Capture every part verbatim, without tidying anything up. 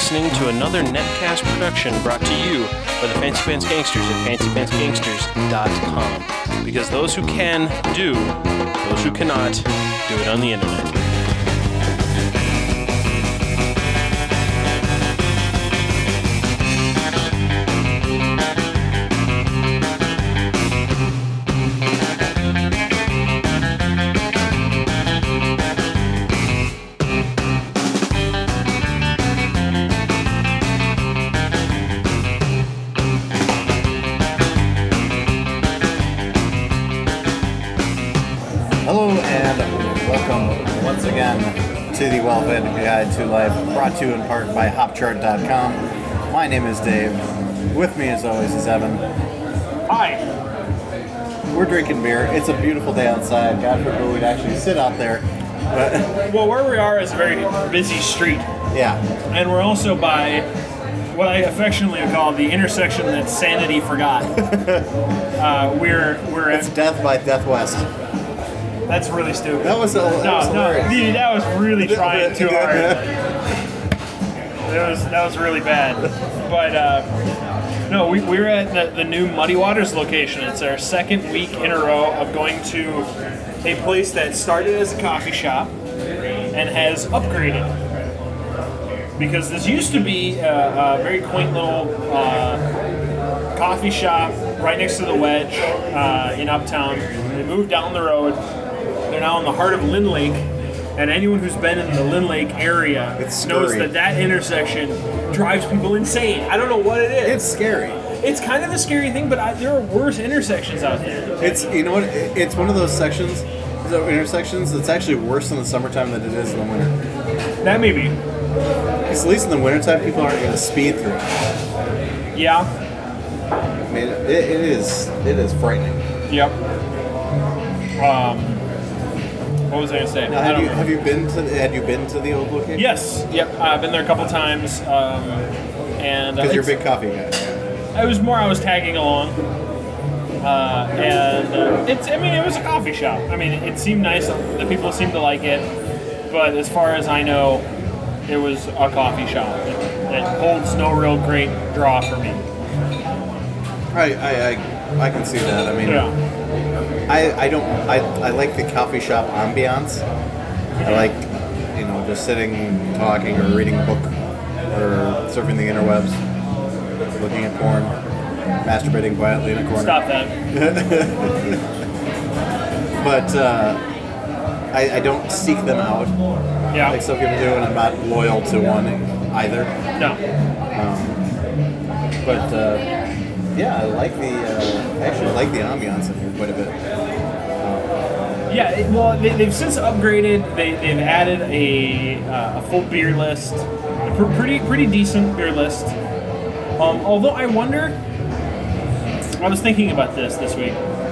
listening to another Netcast production brought to you by the Fancy Pants Gangsters at fancy pants gangsters dot com. Because those who can, do. Those who cannot, do it on the internet. To the Well-Fed Guide to Life, brought to you in part by hop chart dot com. My name is Dave. With me, as always, is Evan. Hi. We're drinking beer. It's a beautiful day outside. God forbid we'd actually sit out there. But well, where we are is a very busy street. Yeah. And we're also by what I affectionately call the intersection that sanity forgot. uh, we're we're It's at, Death by Death West. That's really stupid. That was a that no, was no, hilarious. dude, that was really trying too hard. That was that was really bad. But uh, no, we we're at the, the new Muddy Waters location. It's our second week in a row of going to a place that started as a coffee shop and has upgraded. Because this used to be a, a very quaint little uh, coffee shop right next to the Wedge uh, in Uptown. They moved down the road. They're now in the heart of Lynn Lake, and anyone who's been in the Lynn Lake area It's knows scary. that that intersection drives people insane. I don't know what it is. It's scary. It's kind of a scary thing, but I, there are worse intersections out there. It's you know what? It's one of those sections, those intersections that's actually worse in the summertime than it is in the winter. That may be. Because at least in the wintertime, people aren't going to speed through it. Yeah. I mean, it, it is it is frightening. Yep. Um. What was I gonna say? Now, I have don't you know. have you been to the, had you been to the old location? Yes. Yep. I've been there a couple times, um, and uh, Because you're a it's- big coffee guy. I was more I was tagging along, uh, and uh, it's. I mean, it was a coffee shop. I mean, it seemed nice. The people seemed to like it, but as far as I know, it was a coffee shop. It, it holds no real great draw for me. I, I, I, I can see that. I mean, Yeah. I, I don't I, I like the coffee shop ambiance. I like, you know, just sitting, talking, or reading a book, or surfing the interwebs, looking at porn, masturbating quietly in a corner. Stop that. But uh, I, I don't seek them out Yeah. like some people do, and I'm not loyal to one either. No. But uh, yeah, I like the uh, I actually like the ambiance in here quite a bit. Yeah, it, well, they, they've since upgraded. They, they've added a, uh, a full beer list, a pr- pretty pretty decent beer list. Um, although I wonder, I was thinking about this this week.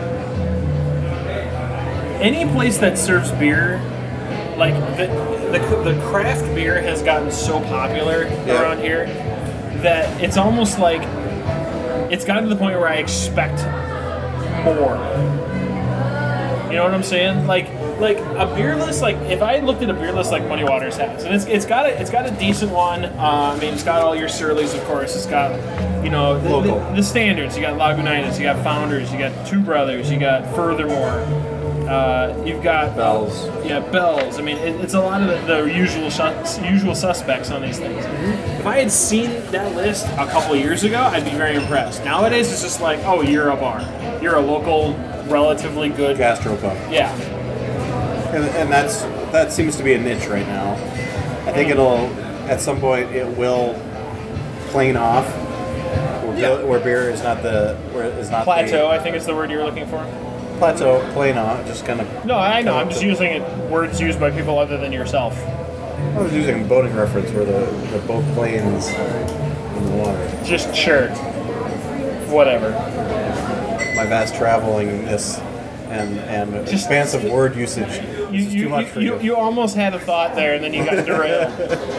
Any place that serves beer, like the the, the craft beer has gotten so popular Yeah. around here that it's almost like it's gotten to the point where I expect more. You know what I'm saying? Like, like a beer list. Like, if I looked at a beer list like Muddy Waters has, and it's it's got a it's got a decent one. Uh, I mean, it's got all your Surly's, of course. It's got, you know, the, Local. the, the standards. You got Lagunitas. You got Founders. You got Two Brothers. You got Furthermore. Uh, you've got Bell's. Yeah, Bells. I mean, it, it's a lot of the, the usual sus- usual suspects on these things. If I had seen that list a couple of years ago, I'd be very impressed. Nowadays, it's just like, oh, you're a bar. You're a local, relatively good. Gastropub. Yeah. And, and that's that seems to be a niche right now. I think it'll at some point it will plane off. Where, Yeah. beer, where beer is not the where is not Plateau, I think is the word you were looking for. the plateau plane off. Just kind of. No, I know. come I'm up just to- using it, words used by people other than yourself. I was using a boating reference where the, the boat planes in the water. Just sure. Whatever. My vast travelingness and and Just- expansive word usage You, is you, too much you, for you, you. you almost had a thought there, and then you got derailed.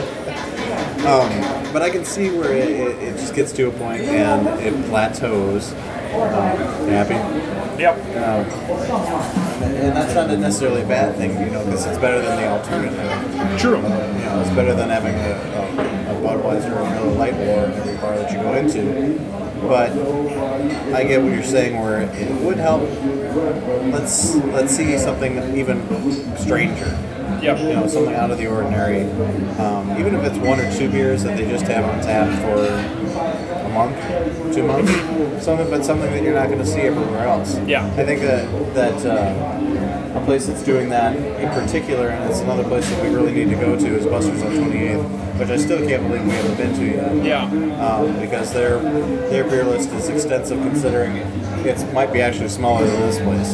But I can see where it, it, it just gets to a point and it plateaus. Um, happy? Yep. Um, and that's not necessarily a bad thing, you know, because it's better than the alternative. True. You know, it's better than having a, a, a Budweiser or Miller Lite war in every bar that you go into. But I get what you're saying, where it would help. Let's let's see something even stranger. Yep. You know, something out of the ordinary. Um, even if it's one or two beers that they just have on tap for a month, two months, something, but something that you're not going to see everywhere else. Yeah. I think that that uh, a place that's doing that in particular, and it's another place that we really need to go to, is Buster's on twenty-eighth, which I still can't believe we haven't been to yet. Yeah. Um, because their their beer list is extensive, considering it might be actually smaller than this place.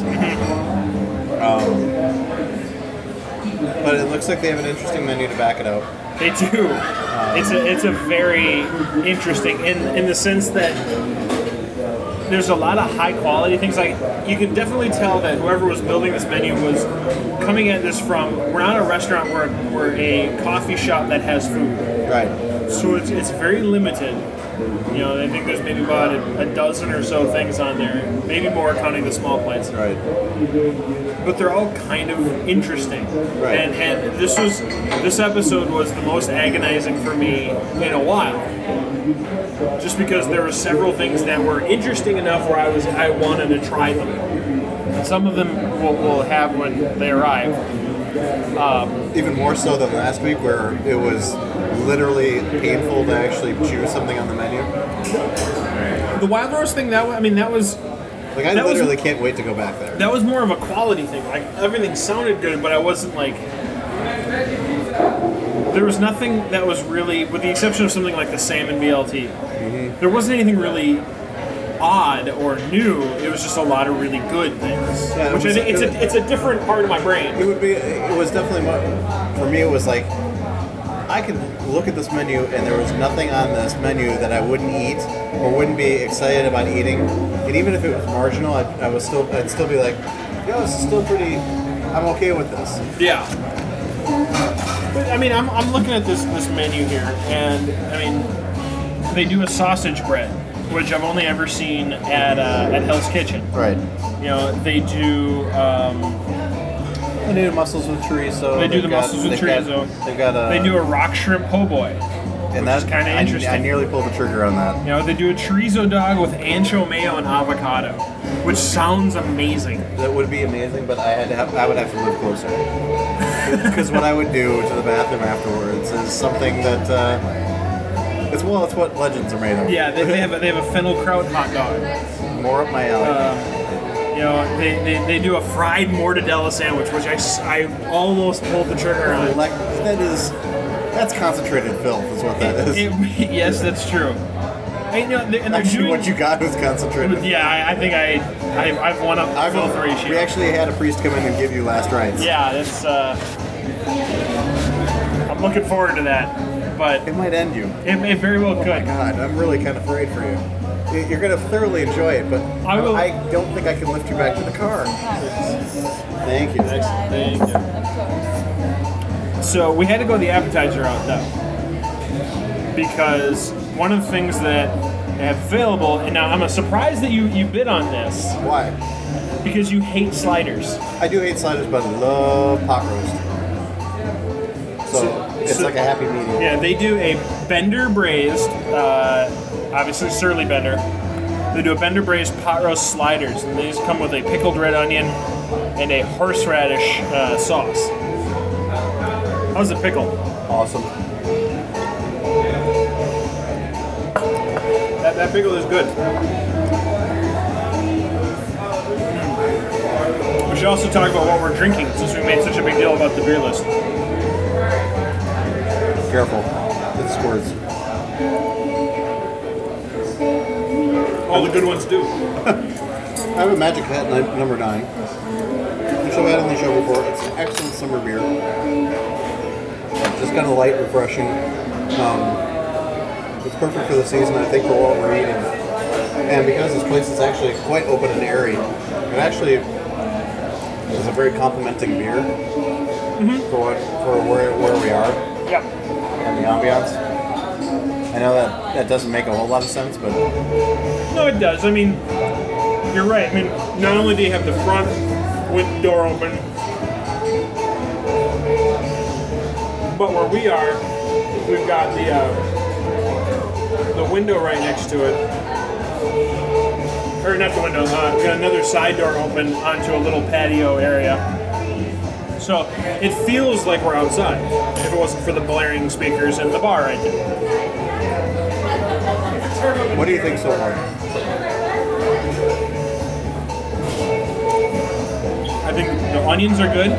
Um, but it looks like they have an interesting menu to back it up. They do. It's a it's a very interesting in in the sense that there's a lot of high quality things. Like, you can definitely tell that whoever was building this menu was coming at this from, we're not a restaurant, we're, we're a coffee shop that has food. Right. So it's it's very limited. You know, I think there's maybe about a, a dozen or so things on there, maybe more counting the small plates. Right. But they're all kind of interesting. Right. And and this was this episode was the most agonizing for me in a while. Just because there were several things that were interesting enough where I was I wanted to try them. Some of them we'll, we'll have when they arrive. Um, Even more so than last week, where it was literally painful to actually choose something on the menu. the Wild Rose thing, that was, I mean, that was Like, I That was- literally can't wait to go back there. that was more of a quality thing. Like, everything sounded good, but I wasn't like. There was nothing that was really, with the exception of something like the salmon B L T, Mm-hmm. there wasn't anything really odd or new. It was just a lot of really good things. Yeah, it which I was- think it's it a was- it's a different part of my brain. It would be. It was definitely more, for me. It was like I could look at this menu, and there was nothing on this menu that I wouldn't eat or wouldn't be excited about eating. And even if it was marginal, I, I was still. I'd still be like, "Yo, this is still pretty. I'm okay with this." Yeah. But I mean, I'm, I'm looking at this this menu here, and I mean, they do a sausage bread, which I've only ever seen at uh, at Hell's Kitchen. Right. You know, they do. Um, They do mussels with chorizo. They do They've the got- mussels with they've got- chorizo. They've got a. they do a rock shrimp po' boy. and which is that kinda I- interesting. I, nearly pulled the trigger on that. You know, they do a chorizo dog with ancho mayo and avocado, which sounds amazing. That would be amazing, but I had to have. I would have to live closer. Because what I would do to the bathroom afterwards is something that. Uh, it's well, it's what legends are made of. Yeah, they, they have a, they have a fennel kraut hot dog. More up my alley. Um, you know, they, they, they do a fried mortadella sandwich, which I, s- I almost pulled the trigger on. like that is. That's concentrated filth, is what that is. It- yes, that's true. I, you know, they, and they're Actually, doing, what you got was concentrated. yeah, I, I think I, I I've won up the I've, filth ratio. we actually had a priest come in and give you last rites. Yeah, that's. Uh, I'm looking forward to that, but It might end you. it, it very well could. God, I'm really kind of afraid for you. You- You're going to thoroughly enjoy it, but I will- I don't think I can lift you back to the car. Thank you. Thank you. Of course. So we had to go the appetizer route though, because one of the things that they have available, and now I'm surprised that you you bid on this Why? because you hate sliders. I do hate sliders, but I love pot roast. So, So- it's so- like a happy medium. Yeah, they do a Bender braised, uh, obviously Surly Bender. They do a Bender braised pot roast sliders, and they just come with a pickled red onion and a horseradish uh, sauce. How's the pickle? Awesome. That, that pickle is good. We should also talk about what we're drinking, since we made such a big deal about the beer list. Careful. It squirts. All the good ones do. I have a Magic Hat ni- number nine, which I've had on the show before. It's an excellent summer beer. Just kind of light, refreshing. Um, it's perfect for the season, I think, for what we're eating. And because this place is actually quite open and airy, it actually is a very complimenting beer for what for where, where we are Yep. and the ambiance. I know that that doesn't make a whole lot of sense, but No, it does. I mean, you're right. I mean, not only do you have the front with the door open, but where we are, we've got the uh, the window right next to it, or not the window, uh, we got another side door open onto a little patio area. So it feels like we're outside if it wasn't for the blaring speakers and the bar right there. What do you think so far? I think the onions are good.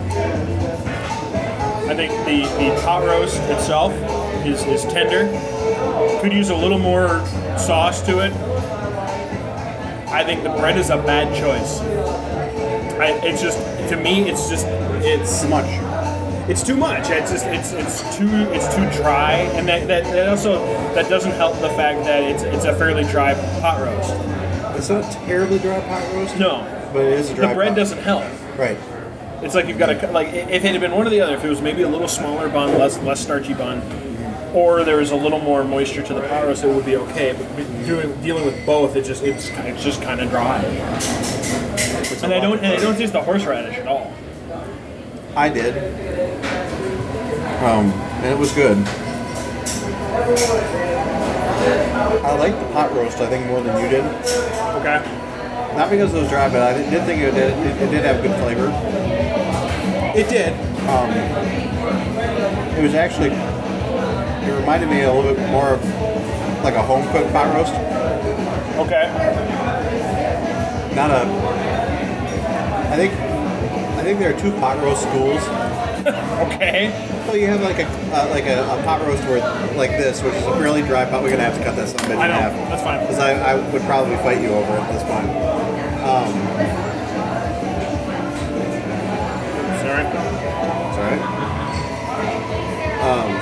I think the, the pot roast itself is, is tender. Could use a little more sauce to it. I think the bread is a bad choice. I, it's just, to me, it's just, it's Too much. It's too much. It's just, it's it's too it's too dry, and that, that, that also that doesn't help the fact that it's it's a fairly dry pot roast. It's not a terribly dry pot roast. No, But it is a dry the bread pot. doesn't help. Right. It's like you've got to like if it had been one or the other, if it was maybe a little smaller bun, less less starchy bun, or there was a little more moisture to the pot roast, it would be okay. But doing, dealing with both, it just it's it's just kind of dry. And I don't and I don't taste the horseradish at all. I did. Um, and it was good. I liked the pot roast, I think, more than you did. Okay. Not because it was dry, but I did think it did, it, it did have good flavor. It did. Um, it was actually, it reminded me a little bit more of like a home cooked pot roast. Okay. Not a, I think, I think there are two pot roast schools. Okay. Well, you have like a uh, like a, a pot roast where like this, which is a really dry pot. We're gonna have to cut that son of a bitch I in know. half. That's fine. Because I, I would probably fight you over it at this point. Um, Sorry. sorry. Um,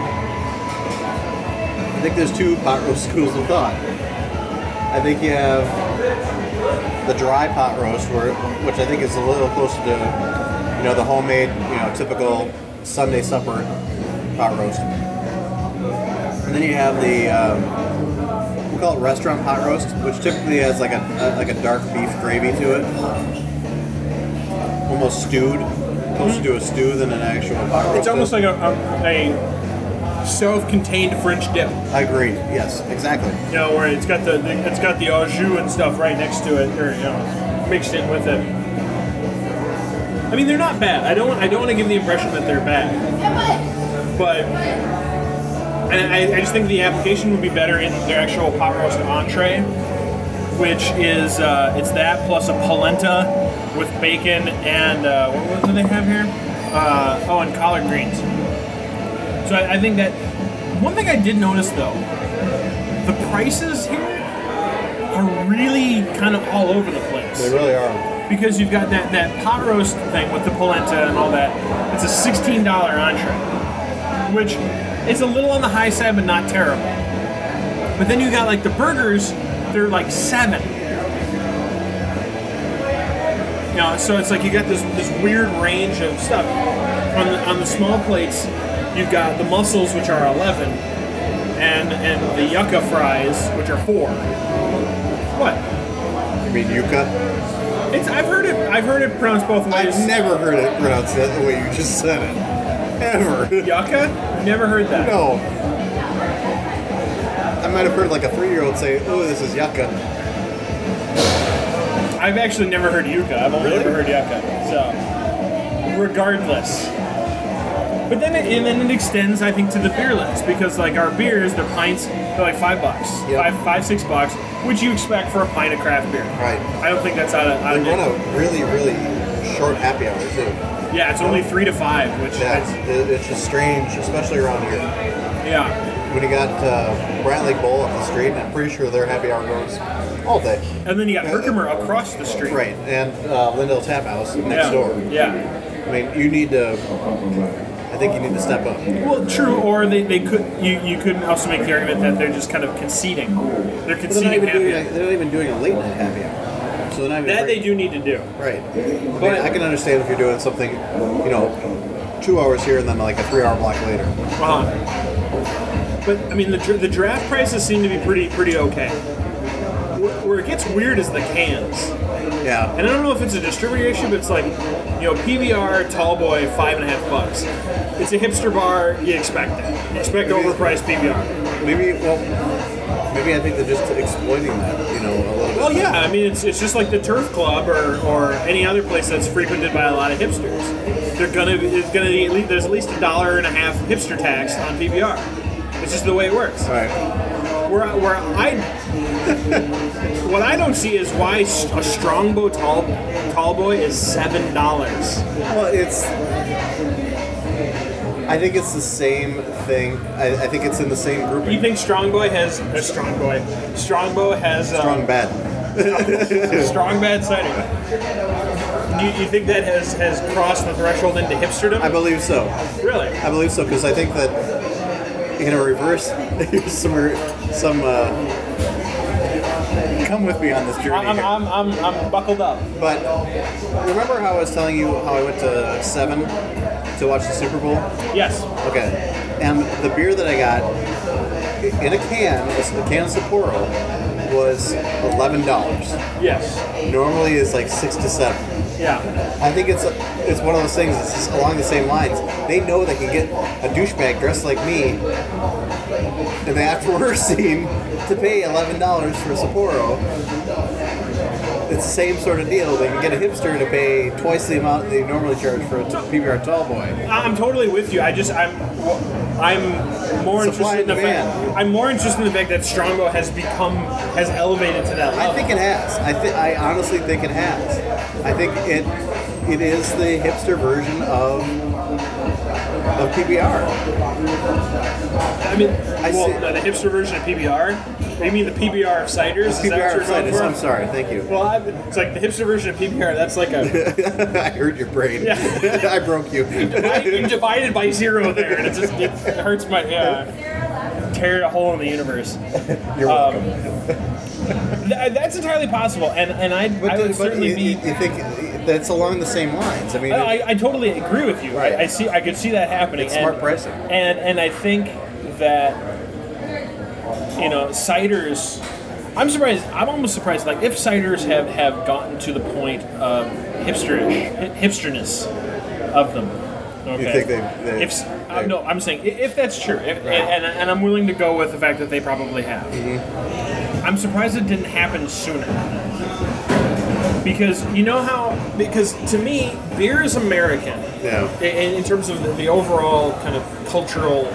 I think there's two pot roast schools of thought. I think you have the dry pot roast, where which I think is a little closer to, you know, the homemade, you know, typical Sunday supper pot roast. And then you have the, um, we call it restaurant pot roast, which typically has like a, a like a dark beef gravy to it, almost stewed, closer to a stew than an actual pot roast. It's almost like a, a, a self-contained French dip. I agree. Yes, exactly. You know, where it's got the, the it's got the au jus and stuff right next to it, or you know, mixed in with it. I mean, they're not bad. I don't I don't want to give the impression that they're bad, but and I, I just think the application would be better in their actual pot roast entree, which is uh, it's that plus a polenta with bacon and uh, what, what do they have here? Uh, oh, and collard greens. So I, I think that one thing I did notice though, the prices here are really kind of all over the place. They really are. Because you've got that, that pot roast thing with the polenta and all that. It's a sixteen dollars entree, which is a little on the high side, but not terrible. But then you got like the burgers, they're like seven. You know, so it's like you got this this weird range of stuff. On the on the small plates, you've got the mussels, which are eleven, and and the yucca fries, which are four. What? You mean yucca? It's I've heard it I've heard it pronounced both ways. I've never heard it pronounced that the way you just said it. Ever. Yucca? Never heard that. No. I might have heard like a three-year-old say, "Oh, this is yucca." I've actually never heard yucca. I've only Really? ever heard yucca. So, regardless. But then it, and then it extends, I think, to the beer list because like our beers, they're pints, they're like five bucks, Yep. five, five, six bucks, which you expect for a pint of craft beer. Right. I don't think that's out of. Out They of run a really, really short happy hour too. yeah, it's only three to five, which Yeah, is, it- it's just strange, especially around here. yeah. When you got uh, Brantley Bowl up the street, and I'm pretty sure their happy hour goes all day. And then you got Herkimer across the street. Right, and uh, Lindell Tap House next Yeah. door. Yeah. I mean, you need to. I think you need to step up. Well, true. Or they, they could you you could also make the argument that they're just kind of conceding. They're But they're not conceding even happy doing. hour. A, they're not even doing a late night happy hour. So they're not even That they break- do need to do. Right. But I can understand if you're doing something, you know, two hours here and then like a three-hour block later. Uh-huh. But I mean, the dra- the draft prices seem to be pretty pretty okay. Where, where it gets weird is the cans, Yeah. and I don't know if it's a distributor issue, but it's like, you know, P B R Tall Boy five and a half bucks, it's a hipster bar. You expect that. You expect overpriced P B R. Maybe, well, maybe I think they're just exploiting that, you know, a little bit. Well, yeah. I mean, it's it's just like the Turf Club or, or any other place that's frequented by a lot of hipsters. They're gonna be, it's gonna be at least, there's at least a dollar and a half hipster tax on P B R. It's just the way it works. All right. Where, where I, what I don't see is why a Strongbow tall, tall boy is seven dollars. Well, it's. I think it's the same thing. I, I think it's in the same grouping. You think Strongbow has a Strongboy? Strongbow has uh, Strong bad. strong bad cider. You, you think that has, has crossed the threshold into hipsterdom? I believe so. Really? I believe so because I think that in a reverse, some some. Uh, come with me on this journey. I'm, here. I'm, I'm, I'm buckled up. But remember how I was telling you how I went to Seven to watch the Super Bowl? Yes. Okay. And the beer that I got in a can, a can of Sapporo, was eleven dollars. Yes. Normally it's like six to seven. Yeah. I think it's it's one of those things. It's just along the same lines. They know they can get a douchebag dressed like me in the afterwards scene to pay eleven dollars for Sapporo. It's the same sort of deal. They can get a hipster to pay twice the amount they normally charge for a P B R tall boy. I'm totally with you. I just I'm I'm more Supply interested in the and fact demand. I'm more interested in the fact that Strongbow has become has elevated to that level. I think it has. I th- I honestly think it has. I think it it is the hipster version of of P B R. I mean, I well, see- no, the hipster version of P B R. You mean the P B R of ciders? Is P B that what R you're going ciders. for? I'm sorry. Thank you. Well, I've, it's like the hipster version of P B R. That's like a I hurt your brain. Yeah. I broke you. you divided by zero there, and it just it hurts my yeah. Tear a hole in the universe. You're welcome. Th- that's entirely possible, and and I but I would but certainly you, be. you think that's along the same lines? I mean, I, I, I totally agree with you. Right. I, I see. I could see that happening. It's and, smart pricing. And and I think that you know ciders. I'm surprised. I'm almost surprised. Like if ciders have, have gotten to the point of hipsterish hipsterness of them. Okay. You think they? they If uh, no, I'm saying i- if that's true, if, Right. and, and and I'm willing to go with the fact that they probably have. Mm-hmm. I'm surprised it didn't happen sooner. Because you know how? Because to me, beer is American. Yeah. In, in terms of the, the overall kind of cultural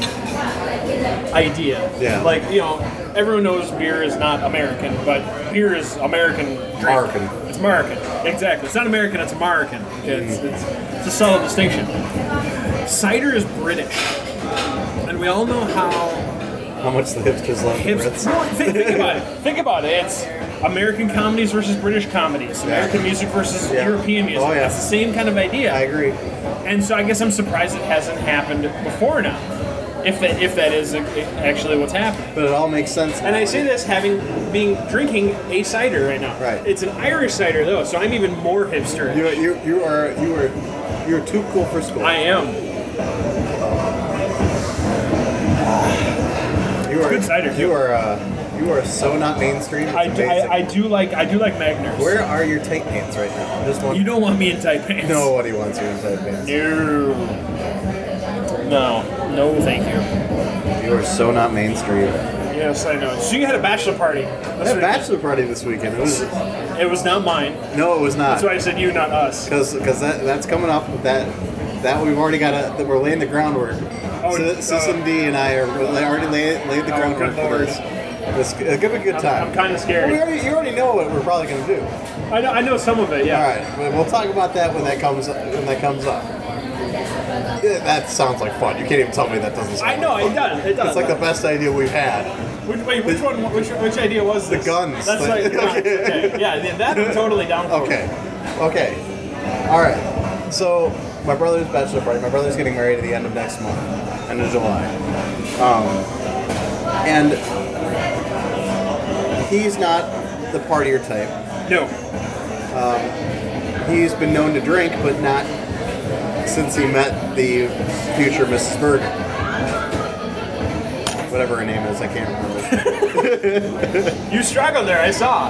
idea. Yeah. Like you know, everyone knows beer is not American, but beer is American drink. American. It's American. Exactly. It's not American. It's American. It's, it's, it's a subtle distinction. Cider is British, and we all know how How much the hipsters love the hips. Brits? Think, think about it. Think about it. It's American comedies versus British comedies. American music versus Yeah. European music. Oh, yeah. It's the same kind of idea. I agree. And so I guess I'm surprised it hasn't happened before now. If that if that is actually what's happening. But it all makes sense. And I say this having being drinking a cider right now. Right. It's an Irish cider though, so I'm even more hipster. You you you are you are you're too cool for school. I am. You are good cider, You too. are uh, you are so not mainstream. It's I do, amazing. I, I do like I do like Magners. Where are your tight pants right now? Just one. You don't want me in tight pants. Nobody wants you in tight pants. No. No. No, thank you. You are so not mainstream. Yes, I know. So you had a bachelor party. I had a bachelor party this weekend. It was It was not mine. no, it was not. That's why I said you, not us. Because because that that's coming up. That that we've already got a that we're laying the groundwork. Oh, So, Sis and D and I are we already laid, laid the Oh, groundwork good for lord. this. It's, it's gonna be a good time. I'm kind of scared. We already, you already know what we're probably gonna do. I know. I know some of it. Yeah. All right, well, we'll talk about that when that comes when that comes up. Yeah, that sounds like fun. You can't even tell me that doesn't sound I know like it fun. does. It does. It's like the best idea we've had. Which, wait, which one? Which, which idea was this? The guns. That's Like- like the guns. okay. Okay. Yeah, yeah, that I'm totally down for. Okay. Okay. All right. So my brother's bachelor party. My brother's getting married at the end of next month, end of July. Um, and he's not the partier type. No. He's been known to drink, but not since he met the future Missus Bergen. Whatever her name is, I can't remember. You struggled there. I saw.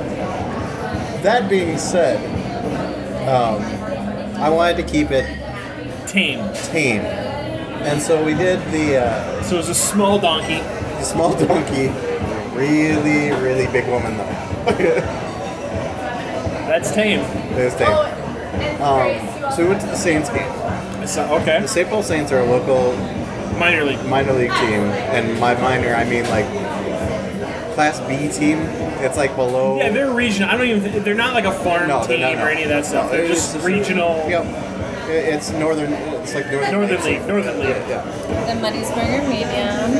That being said, um, I wanted to keep it Tame. tame. And so we did the, uh, So it was a small donkey. the small donkey, really, really big woman though. That's tame. It was tame. Um, so we went to the Saints game. So, okay. The Saint Paul Saints are a local Minor league. minor league team, and by minor I mean like Class B team. It's like below. Yeah, they're regional. I don't even. Th- they're not like a farm No, they're team not, no. or any of that stuff. No, they're it's just just- regional. Yep. It- It's northern. It's like northern. Northern League. Northern League. Yeah. The Muddy's Burger Medium.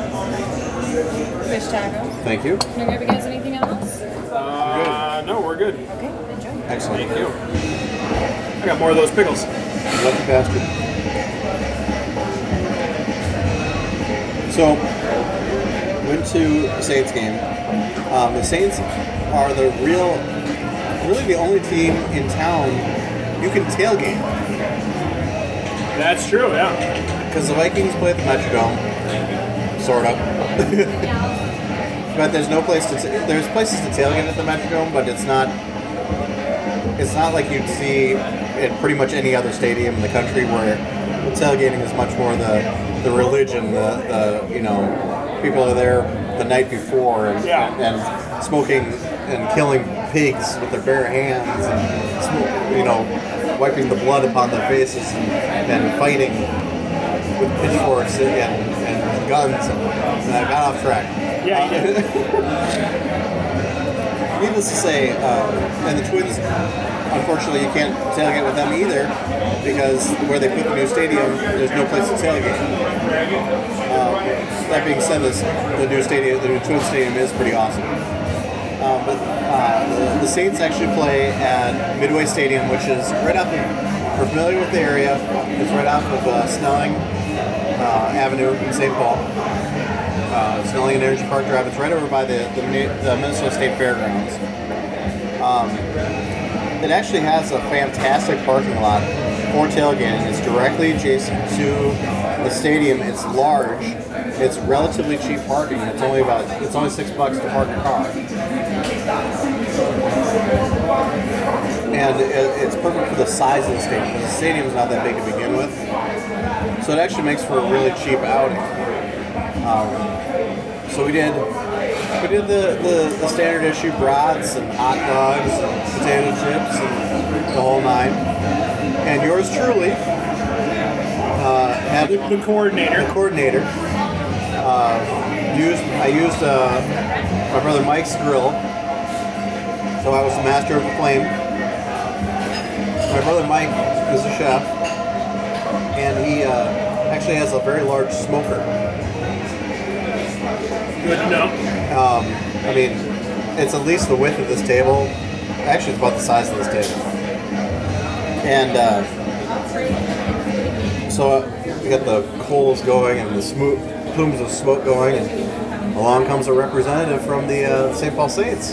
Fish taco. Thank you. Can I grab you guys anything else? Uh, no, we're good. Okay, enjoy. Excellent. Thank you. I got more of those pickles. Lucky bastard. So, went to the Saints game. Um, the Saints are the real, really the only team in town you can tailgate. That's true. Yeah. Because the Vikings play at the Metrodome, sort of. But there's no place to. T- there's places to tailgate at the Metrodome, but it's not. It's not like you'd see at pretty much any other stadium in the country where the tailgating is much more the the religion. The, the you know people are there the night before and, Yeah. and smoking and killing pigs with their bare hands and smoke, you know wiping the blood upon their faces and, and fighting with pitchforks and, and guns. And, and I got off track. Yeah, you did. Needless to say, uh, and the Twins, unfortunately, you can't tailgate with them either because where they put the new stadium, there's no place to tailgate. Uh, that being said, this, the new stadium, the new Twins stadium is pretty awesome. Uh, but uh, the, the Saints actually play at Midway Stadium, which is right off of, we're familiar with the area, it's right off of uh, Snelling uh, Avenue in Saint Paul. Uh, Snelling and Energy Park Drive. It's right over by the, the, Mi- the Minnesota State Fairgrounds. Um, it actually has a fantastic parking lot for tailgating. It's directly adjacent to the stadium. It's large. It's relatively cheap parking. It's only about it's only six bucks to park a car, and it, it's perfect for the size of the stadium. Because the stadium's not that big to begin with, so it actually makes for a really cheap outing. Um, So we did we did the, the, the standard issue brats and hot dogs and potato chips and the whole nine. And yours truly uh, had The, the coordinator. the coordinator. Uh, used I used uh, my brother Mike's grill. So I was the master of the flame. My brother Mike is a chef, and he uh, actually has a very large smoker. Good to know. Um, I mean, it's at least the width of this table. Actually, it's about the size of this table. And uh, so uh, we got the coals going and the smo- plumes of smoke going, and along comes a representative from the uh, Saint Paul Saints.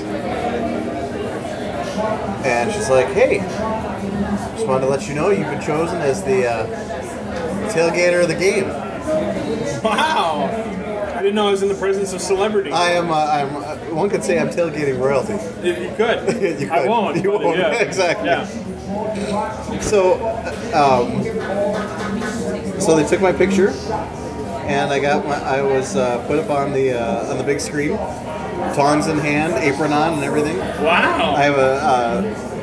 And she's like, "Hey, just wanted to let you know you've been chosen as the uh, tailgater of the game." Wow. I didn't know I was in the presence of celebrity. I am. Uh, I'm. Uh, one could say I'm tailgating royalty. you, you could. You I could. won't. You but won't. Yeah. Exactly. Yeah. So, um, so they took my picture, and I got my. I was uh, put up on the uh, on the big screen, tongs in hand, apron on, and everything. Wow. I have a. Uh,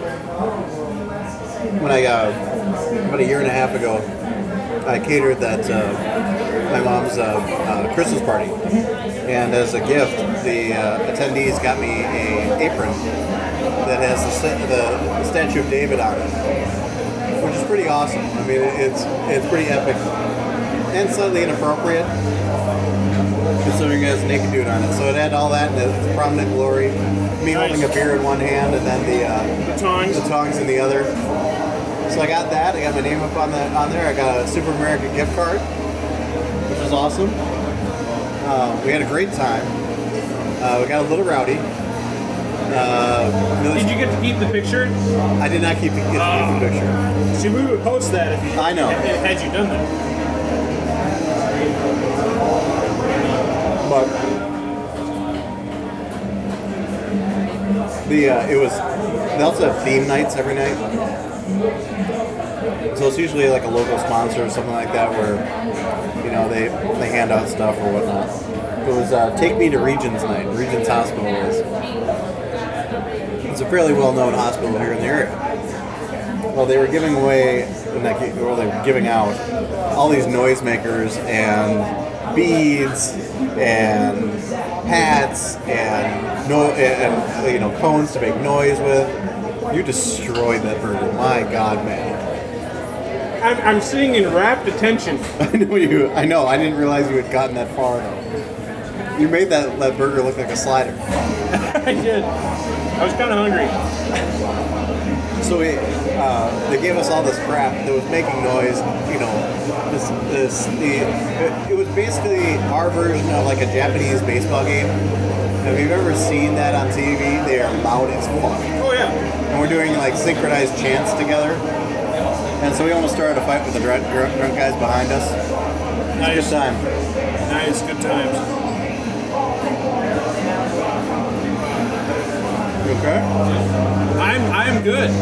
when I uh, about a year and a half ago, I catered that uh, my mom's uh, uh, Christmas party, and as a gift, the uh, attendees got me a apron that has the, sta- the, the statue of David on it, which is pretty awesome. I mean, it's it's pretty epic and slightly inappropriate, considering it has a naked dude on it. So it had all that in its prominent glory. Me Nice. holding a beer in one hand and then the uh, The tongs. the tongs in the other. So I got that. I got my name up on the on there. I got a Super American gift card, which was awesome. Uh, we had a great time. Uh, we got a little rowdy. Uh, Did you get to keep the picture? I did not keep, get to keep Oh. the picture. See, we would post that if you. I know. Had, had you done that. But the uh, it was. They also have theme nights every night. So it's usually like a local sponsor or something like that where, you know, they, they hand out stuff or whatnot. It was uh, Take Me to Regions Night. Regions Hospital is it's a fairly well-known hospital here in the area. Well, they were giving away, or they were giving out all these noisemakers and beads and hats and no and you know cones to make noise with. You destroyed that burger. My God, man. I'm, I'm sitting in rapt attention. I know you. I know. I didn't realize you had gotten that far though. You made that, that burger look like a slider. I did. I was kind of hungry. So we, uh, they gave us all this crap that was making noise. You know, this, this, the, it, it was basically our version of like a Japanese baseball game. If you've ever seen that on T V, they are loud as fuck. Oh yeah. And we're doing like synchronized chants together. And so we almost started a fight with the drunk, drunk, drunk guys behind us. It's Nice. a good time. Nice, good times. You okay? I'm I'm good.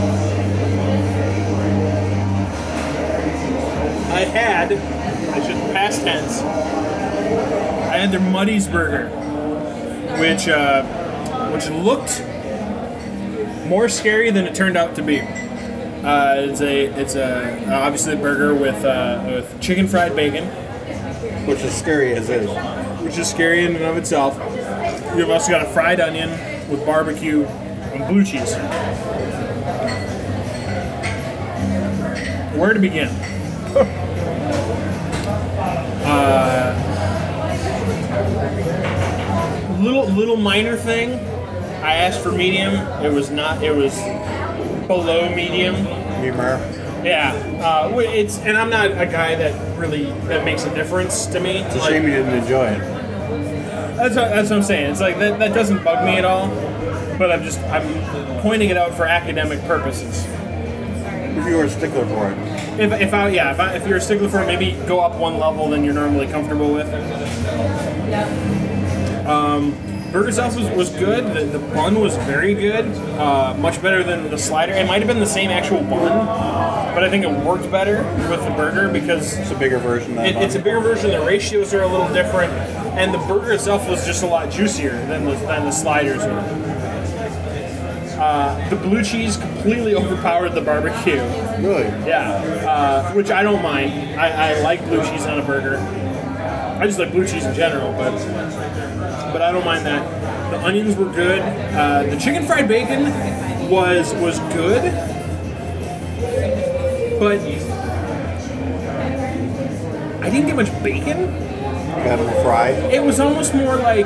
I had, I should past tense. I had their Muddy's burger, which uh, which looked more scary than it turned out to be. Uh, it's a it's a uh, obviously a burger with uh, with chicken fried bacon, Which is scary as is. which is scary in and of itself. You've also got a fried onion with barbecue and blue cheese. Where to begin? uh, little little minor thing. I asked for medium. It was not. It was below medium. Humor. Yeah. Uh, wh- it's and I'm not a guy that really that makes a difference to me. It's a shame you didn't enjoy it. That's what, that's what I'm saying. It's like that, that doesn't bug me at all, but I'm just I'm pointing it out for academic purposes. If you were a stickler for it. If, if I yeah if, I, if you're a stickler for it, maybe go up one level than you're normally comfortable with. Um, burger itself was, was good. The, the bun was very good, uh, much better than the slider. It might have been the same actual bun, but I think it worked better with the burger because It's a bigger version of It, that. it's a bigger version. The ratios are a little different, and the burger itself was just a lot juicier than the, than the sliders were. Uh, the blue cheese completely overpowered the barbecue. Really? Yeah, uh, which I don't mind. I, I like blue cheese on a burger. I just like blue cheese in general, but but I don't mind that. The onions were good. Uh, the chicken fried bacon was was good, but I didn't get much bacon. Got them fried. It was almost more like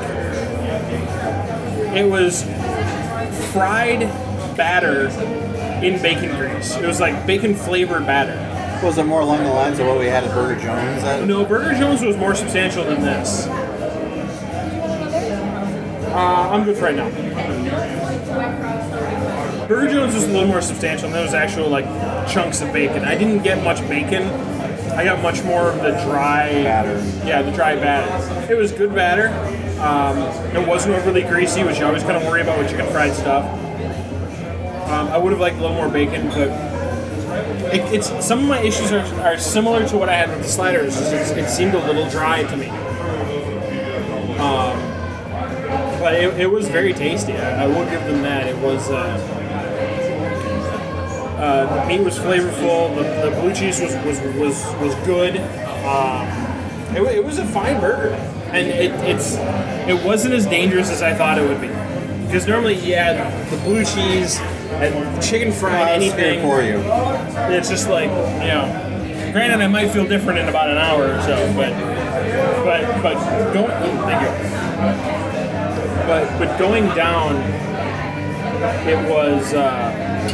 it was fried batter in bacon grease. It was like bacon flavored batter. Was it more along the lines of what we had at Burger Jones? That, No, Burger Jones was more substantial than this. Uh, I'm good for right now. Burger Jones was a little more substantial, and there was actual like chunks of bacon. I didn't get much bacon. I got much more of the dry Batter. Yeah, the dry batter. It was good batter. Um, it wasn't overly greasy, which you always kind of worry about with chicken fried stuff. Um, I would have liked a little more bacon, but it, it's some of my issues are, are similar to what I had with the sliders. It's, it seemed a little dry to me. Um, but it, it was very tasty. I, I will give them that. It was. Uh, Uh, the meat was flavorful. The, the blue cheese was was was, was good. Um, it, wa- it was a fine burger, and it, it's it wasn't as dangerous as I thought it would be. Because normally, yeah, the blue cheese and chicken fried I was scared anything for you. It's just like you know. Granted, I might feel different in about an hour or so, but but but going oh, thank you. But but going down, it was. Uh,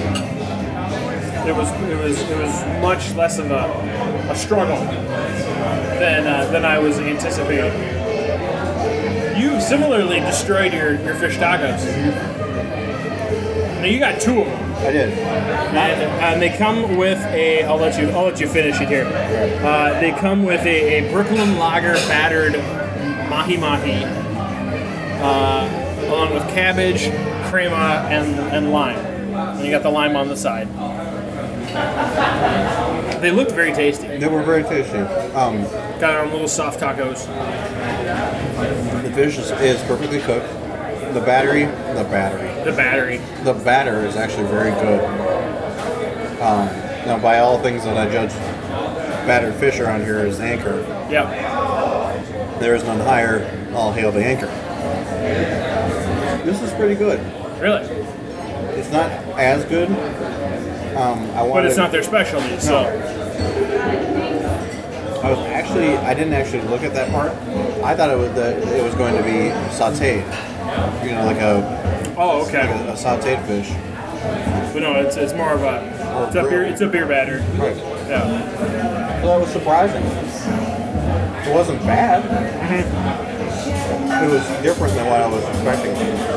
It was it was it was much less of a, a struggle than uh, than I was anticipating. You similarly destroyed your, your fish tacos. Now you got two of them, I did. and, and they come with a. I'll let you I'll let you finish it here. Uh, they come with a, a Brooklyn Lager battered mahi mahi, uh, along with cabbage, crema, and and lime. And you got the lime on the side. They looked very tasty. They were very tasty. Um, Got our little soft tacos. the fish is, is perfectly cooked. The battery, the battery, The battery. the batter is actually very good. Um, now, by all things that I judge battered fish around here is Anchor. Yep. There is none higher. All hail the Anchor. This is pretty good. Really. It's not as good. Um, I wanted, But it's not their specialty, so. I was actually, I didn't actually look at that part. I thought it was that it was going to be sautéed. You know, like a Oh, like okay. a, a sautéed fish. But no, it's, it's more of a it's a beer it's a beer batter. Right. Yeah. So that was surprising. It wasn't bad. It was different than what I was expecting.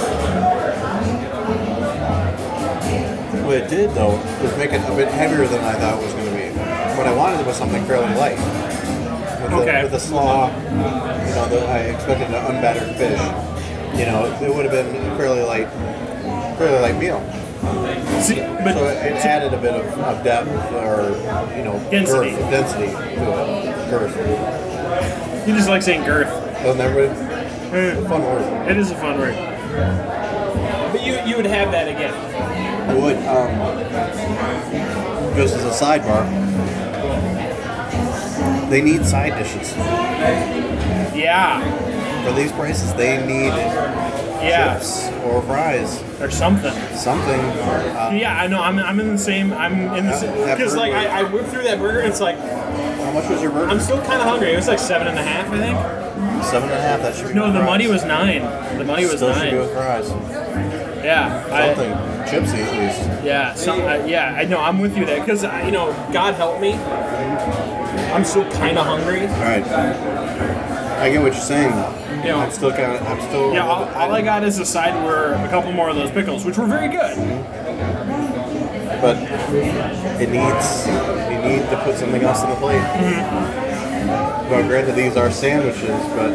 What it did, though, was make it a bit heavier than I thought it was going to be. What I wanted was something fairly light. With the, Okay. with the slaw, you know, the, I expected an unbattered fish. You know, it would have been a fairly light, fairly light meal. See, but So it, it added a bit of, of depth or, you know, Density. girth, density to it. Girth. you just like saying girth. Doesn't everybody? Eh, Fun word. It is a fun word. But you you would have that again. I would, um, just as a sidebar, they need side dishes. Yeah. For these prices, they need Yeah. chips or fries, Or something. something. Uh, Yeah, I know. I'm, I'm in the same. I'm in the That- same. that Because like burger- I, I whipped through that burger. And it's like how much was your burger? I'm still kind of hungry. It was like seven and a half, I think. Seven and a half. That should be. No, with the fries. money was nine. The money was Still should be nine. with fries. Yeah. I, Something chipsy at least. Yeah, some, uh, yeah, I know. I'm with you there because you know, God help me, I'm still kind of hungry. All right. I get what you're saying. You know, I'm still kind of. I'm still. yeah. All, all I got is a side were a couple more of those pickles, which were very good. But it needs. You need to put something else on the plate. Mm-hmm. Well, granted, these are sandwiches, but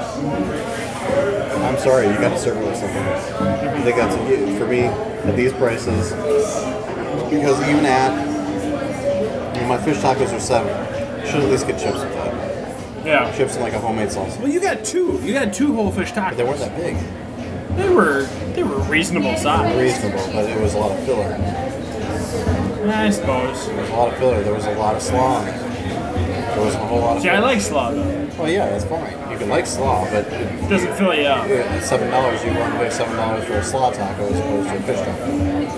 I'm sorry, you got to serve it with something else. I think that's a, for me at these prices, because even at you know, my fish tacos are seven. Should at least get chips with that. Yeah. Chips and like a homemade sauce. Well, you got two. You got two whole fish But they weren't tacos. that big. They were they were reasonable size. Reasonable, but it was a lot of filler. I suppose. There was a lot of filler. There was a lot of slaw. in it. There was a whole lot of. See, I filler. like slaw though. Well, yeah, that's fine. You can like slaw, but It doesn't fill you up. at seven dollars, you want to pay seven dollars for a slaw taco as opposed to a fish taco.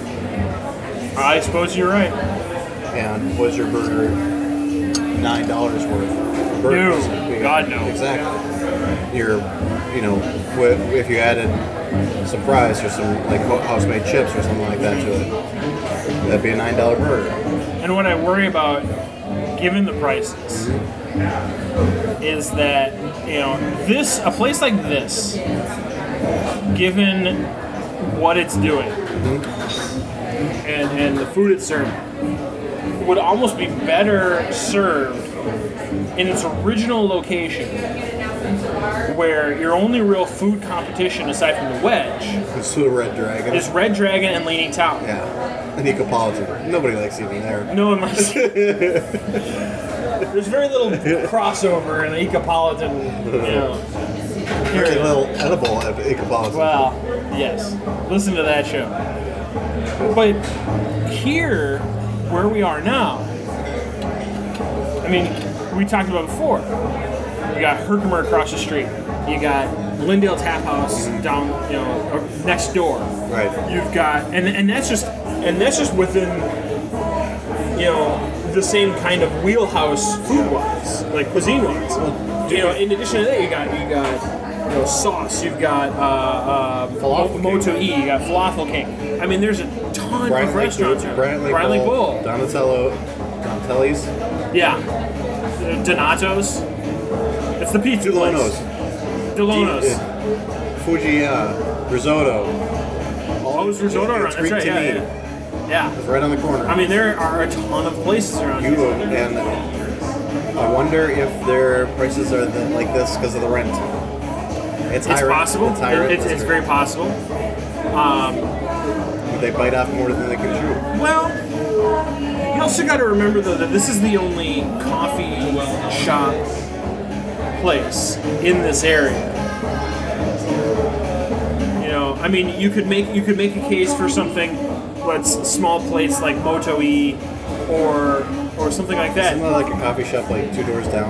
I suppose you're right. And was your burger nine dollars worth? Burgers. No, God, no. Exactly. Your, you know, wi- if you added some fries or some like ho- house-made chips or something like that to it, that'd be a nine dollar burger. And what I worry about, given the prices, is that you know this a place like this, given what it's doing and and the food it's serving, would almost be better served in its original location, where your only real food competition aside from the wedge It's the Red Dragon. is Red Dragon and Leaning Tower. yeah. And Ecopolitan. Nobody likes eating there. No one likes. There's very little crossover in the Ecopolitan, you know. Very area. little edible at Ecopolitan. Well, yes. Listen to that show. But here, where we are now, I mean, we talked about before. You got Herkimer across the street. You got Lindale Tap House down, you know, or next door. Right. You've got, and and that's just, and that's just within, you know, the same kind of wheelhouse food-wise, like cuisine-wise. You know, in addition to that, you got you got you know sauce. You've got uh, uh, Falafel Moto King. E. You got Falafel King. I mean, there's a ton Brian of Lake restaurants Bowl, here. Brian Lake Brian Lake Bowl, Bowl. Donatello, Donatelli's, Yeah. Donato's. It's the pizza Delano's, place. Delano's. Fuji uh, risotto. Oh, it was risotto around. It's That's right. Greek Yeah, to me. yeah. Yeah. It's right on the corner. I mean, there are a ton of places around You here. and I wonder if their prices are the, like this because of the rent. It's, It's high possible. Rent, it's, high rent It's, it's district. very possible. Um, They bite off more than they can chew. well, you know, also got to remember though that this is the only coffee shop place in this area. You know, I mean, you could make you could make a case for something, what's a small place like Moto-E or or something like that. Something like a coffee shop like two doors down.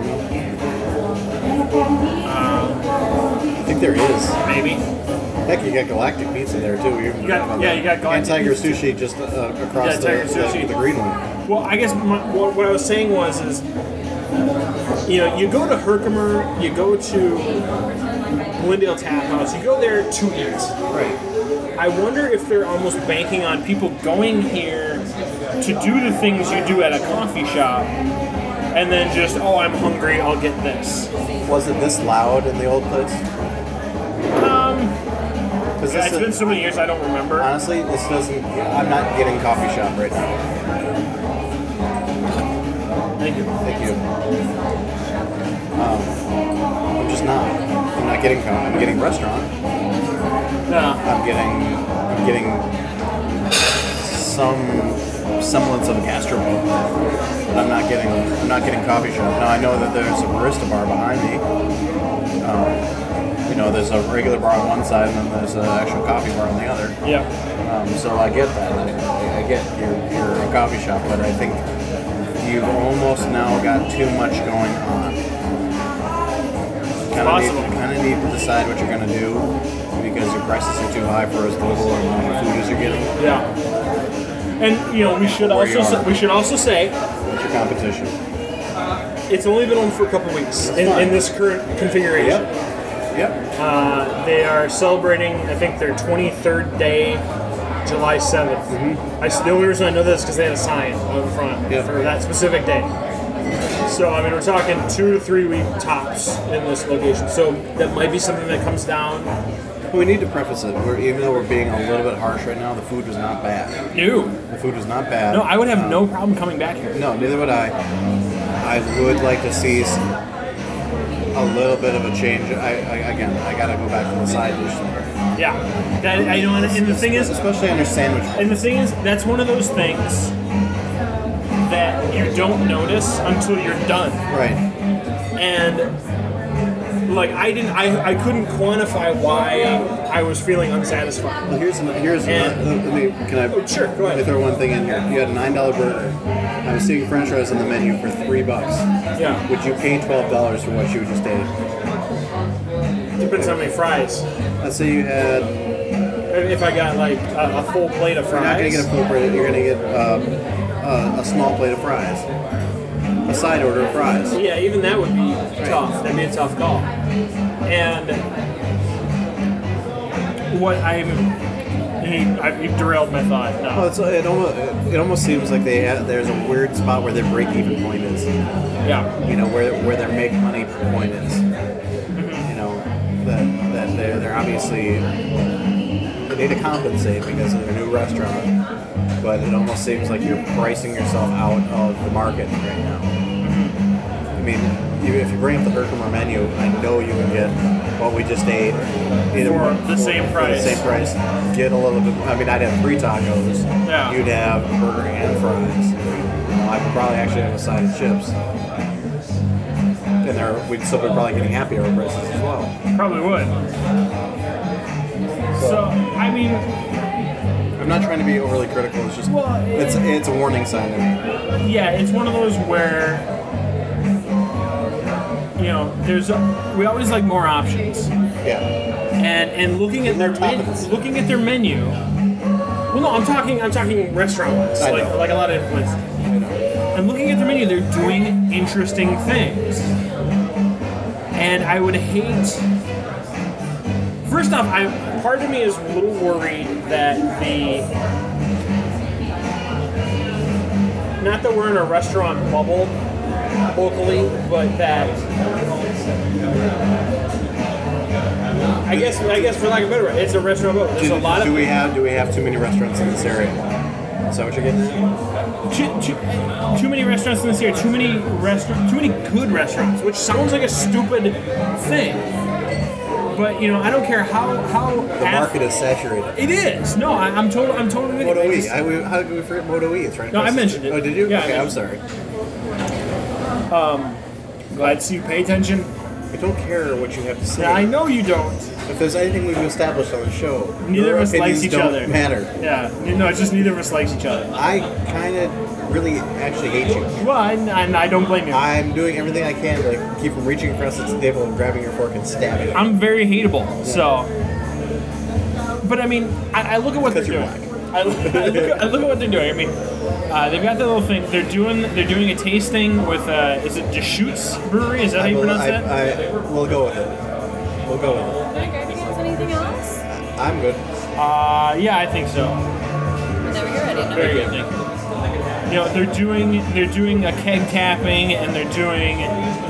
I think there is. Maybe. Heck, you got Galactic Pizza there too. You, got- yeah, you got Galactic and Tiger Pizza. Sushi just uh, across Yeah, the, Tiger the, Sushi. the green one. Well, I guess my, what, what I was saying was is, you know, you go to Herkimer, you go to Glendale Tap House, you go there to eat. Right. I wonder if they're almost banking on people going here to do the things you do at a coffee shop, and then just, oh, I'm hungry, I'll get this. Was it this loud in the old place? Um, Because yeah, this it's been is, so many years I don't remember. honestly, this doesn't. I'm not getting coffee shop right now. Thank you. Thank you. Um, I'm just not. I'm not getting coffee. I'm getting restaurant. No. I'm getting. I'm getting some semblance of a gastropub, but I'm not getting. I'm not getting coffee shop. Now I know that there's a barista bar behind me. Um, you know, there's a regular bar on one side, and then there's an actual coffee bar on the other. Yeah. Um, so I get that. I, I get you're, you're a coffee shop, but I think you've almost now got too much going on. Kind of need, Possible. kind of need to decide what you're going to do because your prices are too high for as little amount of food as you're getting. Yeah. And you know, we should Where also you say, are. we should also say What's your competition? it's only been on for a couple weeks in, fine. in this current configuration. Yep. Uh, they are celebrating, I think, their twenty-third day, July seventh. Mm-hmm. I, the only reason I know this is because they had a sign on the front Yep. for that specific day. So, I mean, we're talking two to three week tops in this location. So that might be something that comes down. We need to preface it. We're, even though we're being a little bit harsh right now, the food was not bad. New. The food was not bad. No, I would have Um, no problem coming back here. No, neither would I. I would like to see s- a little bit of a change. I, I again, I gotta go back to the side dish thing. Yeah. That, I know, and, and the thing is, especially on your sandwich. And the thing is, that's one of those things that you don't notice until you're done. Right. And like I didn't, I, I couldn't quantify why I was feeling unsatisfied. Well, here's an, here's And- an, let me can I Oh, sure, go ahead. let me throw one thing in here. You had a nine dollar burger. I was seeing French fries on the menu for three bucks. Yeah. Would you pay twelve dollars for what you just ate? Depends how many fries. Let's say you had. If I got like a, a full plate of You're not gonna fries. get a full plate. You're gonna get um, a, a small plate of fries. A side order of fries. Yeah, even that would be tough. That'd be a tough call. And what I'm, you, I, you've derailed my thought. No. Well, it's, it almost it almost seems like they have, there's a weird spot where their break even point is. Yeah. You know where where their make money point is. You know that that they're they're obviously they need to compensate because of their new restaurant, but it almost seems like you're pricing yourself out of the market right now. I mean, you, if you bring up the Herkimer menu, I know you can get what we just ate either For the same for price. The same price. Get a little bit. I mean, I'd have three tacos. Yeah. You'd have a burger and fries. You know, I could probably actually have a side of chips. And there, we'd still be probably getting happy hour prices as well. Probably would. So, I mean, I'm not trying to be overly critical. It's just Well, it's it's a warning sign to me. yeah, it's one of those where, you know, there's a, we always like more options, Yeah. and and looking at their men, toppings. looking at their menu. Well, no, I'm talking I'm talking restaurant wise, I like know. like a lot of influence. I know. And looking at their menu, they're doing interesting things, and I would hate. First off, I part of me is a little worried that the not that we're in a restaurant bubble locally, but that I guess I guess for lack of a better word, it's a restaurant bubble. There's Do, a lot do of we have do we have too many restaurants in this area? Is that what you're getting at? too, too, too many restaurants in this area. Too many restaurant, too many good restaurants, which sounds like a stupid thing. But you know, I don't care how how The market is saturated. It is. No, I, I'm totally I'm totally with you. Moto I E. just- I, we- how did we forget Moto E? It's right No, I across the mentioned street. it. Oh, did you? Yeah, I okay, I'm mentioned sorry. Glad to see you pay attention. I don't care what you have to say. Yeah, I know you don't. If there's anything we've established on the show, Neither your of us likes opinions each don't other. matter. Yeah, no, it's just neither of us likes each other. I kind of really actually hate you. Well, and, and I don't blame you. I'm doing everything I can to keep from reaching across the table and grabbing your fork and stabbing it. I'm very hateable. So, but I mean, I, I look at what they're Because you're doing. I, look- I, look at, I look at what they're doing. I mean, uh, they've got the little thing. They're doing they're doing a tasting with uh, is it Deschutes Brewery? Is that how I you will- pronounce I, that? I, we'll go with it. We'll go with it. Can I grab you guys anything else? I'm good. Uh, yeah, I think so. Whenever you're ready. Very good, thank you. You know, they're doing they're doing a keg tapping and they're doing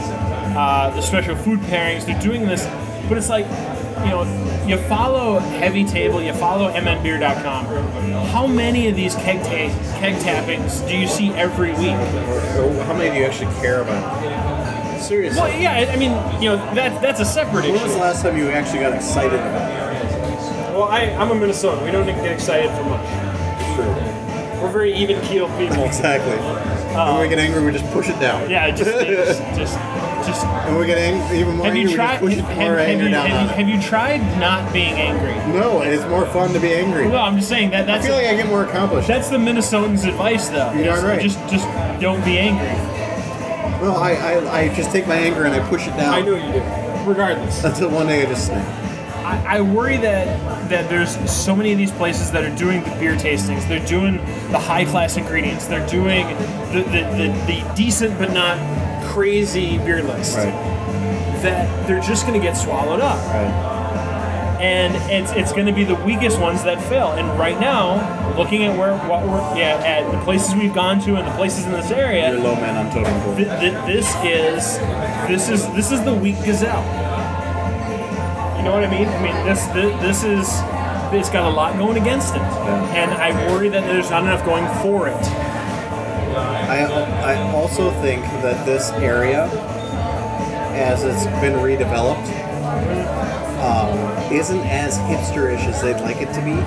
uh, the special food pairings. They're doing this, but it's like, you know, you follow Heavy Table, you follow m n beer dot com. How many of these keg ta- keg tappings do you see every week? Or, or how many do you actually care about? Seriously. Well, yeah, I I mean, you know, that that's a separate When was the issue. last time you actually got excited about it? Well, I, I'm a Minnesotan. We don't get excited for much. True. We're very even keeled people. Exactly. when we get angry, we just push it down. Yeah, just just just just. When we get angry, even more Have angry, you tried? we just push Have, more have anger you, down have, you, on have you tried not being angry? it. No, it's more fun to be angry. No, I'm just saying that I that's feel like I get more accomplished. that's the Minnesotan's advice, though. You're is darn right. Just just don't be angry. No, I, I, I just take my anger and I push it down I know you do. Regardless, until one day I just snap. I, I worry that that there's so many of these places that are doing the beer tastings. They're doing the high class ingredients. They're doing the the, the, the decent but not crazy beer list. Right. That they're just going to get swallowed up. Right. And it's it's going to be the weakest ones that fail. And right now, looking at where what we're yeah at the places we've gone to and the places in this area, You're low man on totem pole. th- th- this is this is this is the weak gazelle. You know what I mean? I mean this this, this is it's got a lot going against it, and I worry that there's not enough going for it. I, I also think that this area, as it's been redeveloped, um, isn't as hipsterish as they'd like it to be.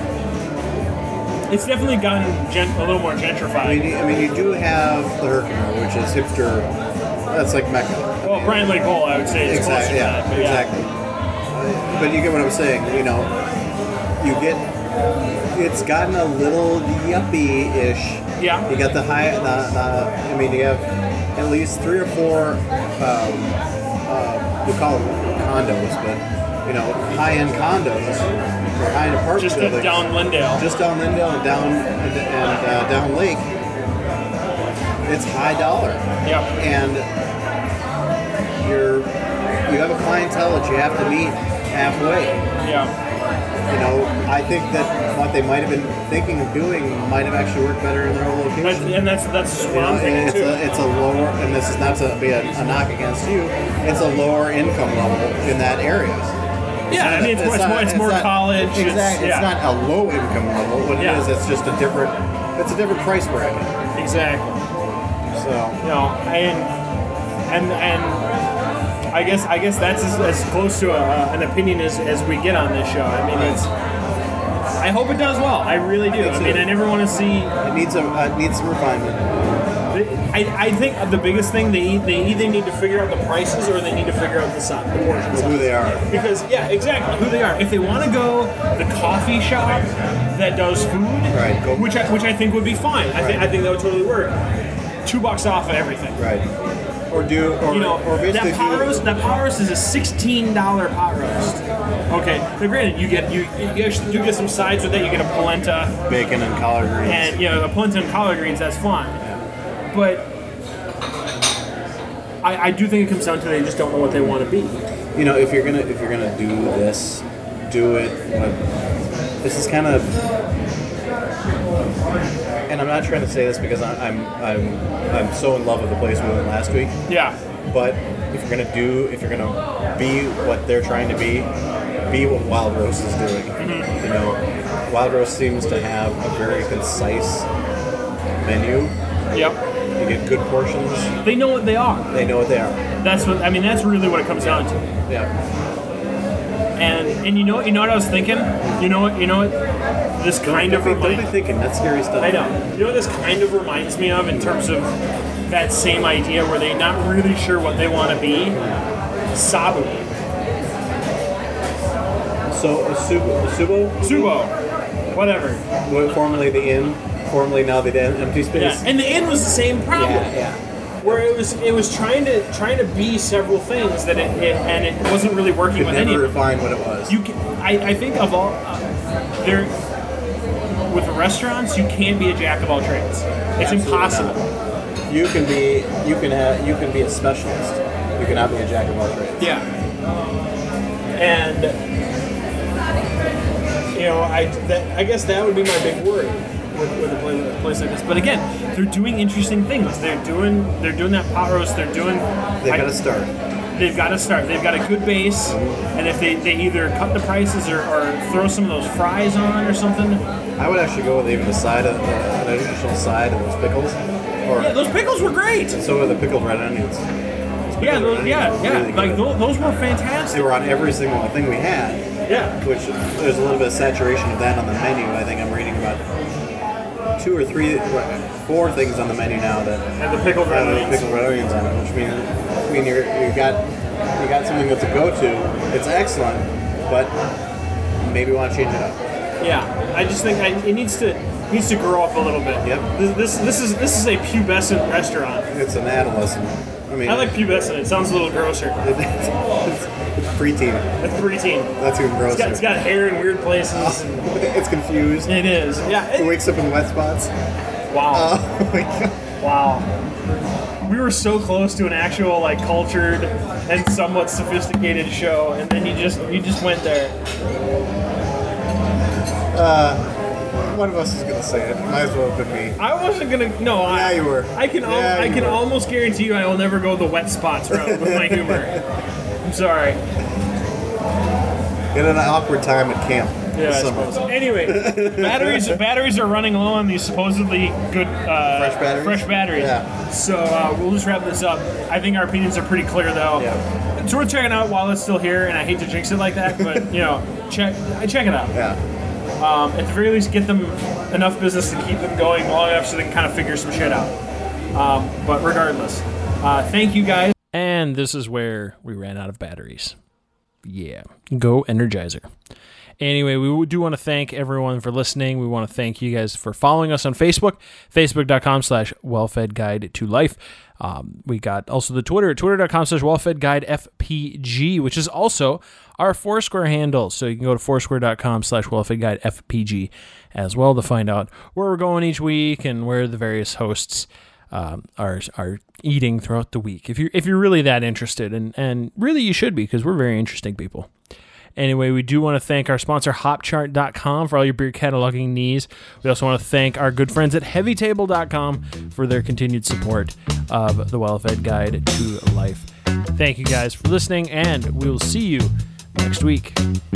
It's definitely gotten gen- a little more gentrified. I mean, you- I mean, you do have the Herkimer, which is hipster. That's like Mecca. well, Brian Lake Bowl, I would say, is closer Exactly. to Yeah. that. But Exactly. Uh, But you get what I'm saying. You know, you get. It's gotten a little yuppie-ish. Yeah. You got the high. The, the, I mean, you have at least three or four. Um, uh, we call them condos, but you know, high-end condos or high-end apartment Just buildings. down Lindale. Just down Lindale and down and, and uh, down Lake. It's high dollar. Yep. And you're you have a clientele that you have to meet halfway. Yeah. You know, I think that what they might have been thinking of doing might have actually worked better in their own That's, location. and that's that's You what know, I'm and thinking it's too. a it's a lower, and this is not to be a, a knock against you. It's a lower income level in that area. yeah, I mean, it's, more, it's, more, it's more not- college. Exactly. It's, It's yeah. not a low income level. What it Yeah. is, it's just a different. It's a different price bracket. Exactly. So You know, and and and I guess I guess that's as, as close to a, uh, an opinion as, as we get on this show. I mean, it's. I hope it does well. I really do. I mean, I never want to see. it needs a uh, it needs some refinement. I, I think the biggest thing they they either need to figure out the prices or they need to figure out the size, the portion size. Who they are. Because yeah, exactly who they are. If they want to go the coffee shop that does food, Right, go- which I, which I think would be fine. I think Right. I think that would totally work. Two bucks off of everything. Right. Or do or, You know, or that basically pot do, roast, that pot roast is a sixteen dollar pot roast. Okay, now granted, you get you you actually do get some sides with it. You get a polenta bacon and collard greens. and you know a polenta and collard greens. That's fine, but I, I do think it comes down to they just don't know what they want to be. you know, if you're gonna if you're gonna do this, do it. Like, this is kind of, and I'm not trying to say this because I- I'm I'm I'm so in love with the place we went last week. Yeah, But if you're gonna do, if you're gonna be what they're trying to be, be what Wild Roast is doing. Mm-hmm. You know, Wild Roast seems to have a very concise menu. yep. You get good portions. They know what they are. They know what they are. That's what I mean. That's really what it comes down to. Yeah. And and you know you know what I was thinking? You know what you know what this kind of Don't be, don't be reminds thinking that's scary stuff. I know. You know what this kind of reminds me of in terms of that same idea where they're not really sure what they want to be? Sabu. So uh, Subo, Subo, Subo. Whatever. Well, formerly the Inn, formerly now the Empty Space. Yeah. And the Inn was the same problem. yeah, yeah. Where it was it was trying to trying to be several things that it, it and it wasn't really working Could with never any of it. refine what it was. You can, I, I think of all uh, there with restaurants you can't be a jack of all trades. It's Absolutely impossible. not. You can be you can have you can be a specialist. You cannot be a jack of all trades. Yeah. And you know, I that, I guess that would be my big worry with, with a place, a place like this. But again, they're doing interesting things. They're doing they're doing that pot roast. They're doing. They I- got to start. They've got to start. They've got a good base, and if they, they either cut the prices or, or throw some of those fries on or something. I would actually go with even the side of the, an additional side of those pickles, or Yeah, those pickles were great. so were the pickled red onions. Those Yeah, pickled those, red yeah, onions were yeah. really Like good. those, those were They fantastic. were on every single thing we had, Yeah. which there's a little bit of saturation of that on the menu. I think I'm reading about two or three, four things on the menu now that And the pickled red have the onions. pickled red onions on it, which means I mean you're, you got you got something that's a go-to. It's excellent, but maybe want to change it up. Yeah, I just think I, it needs to needs to grow up a little bit. Yep. This, this this is this is a pubescent restaurant. It's an adolescent. I mean, I like pubescent. It sounds a little grosser. it's, it's, it's preteen. It's preteen. That's even grosser. It's got, it's got hair in weird places. And It's confused. it is. Yeah. It It, wakes up in wet spots. wow. Oh my god. Wow. We were so close to an actual like cultured and somewhat sophisticated show, and then you just you just went there. One of us is gonna say it. Might as well have been me. I wasn't gonna. No, I, Yeah, you were. I can. al- Yeah, I you can were. almost guarantee you, I will never go the wet spots route with my humor. I'm sorry. In an awkward time at camp. Yeah, I Summer. suppose. Anyway, batteries batteries are running low on these supposedly good uh, Fresh batteries? Fresh batteries. Yeah. So uh, we'll just wrap this up. I think our opinions are pretty clear, though. Yeah. It's worth checking out while it's still here, and I hate to jinx it like that, but you know, check check it out. Yeah. Um, at the very least, get them enough business to keep them going long enough so they can kind of figure some shit out. Um, but regardless, uh, thank you guys. And this is where we ran out of batteries. Yeah. Go Energizer. Anyway, we do want to thank everyone for listening. We want to thank you guys for following us on Facebook, facebook.com slash wellfedguide to life. Um, we got also the Twitter, twitter.com slash wellfedguidefpg, which is also our Foursquare handle. So you can go to foursquare.com slash wellfedguidefpg as well to find out where we're going each week and where the various hosts um, are are eating throughout the week. If you're, if you're really that interested, and, and really you should be, because we're very interesting people. Anyway, we do want to thank our sponsor, hop chart dot com, for all your beer cataloging needs. We also want to thank our good friends at heavy table dot com for their continued support of the Well-Fed Guide to Life. Thank you guys for listening, and we will see you next week.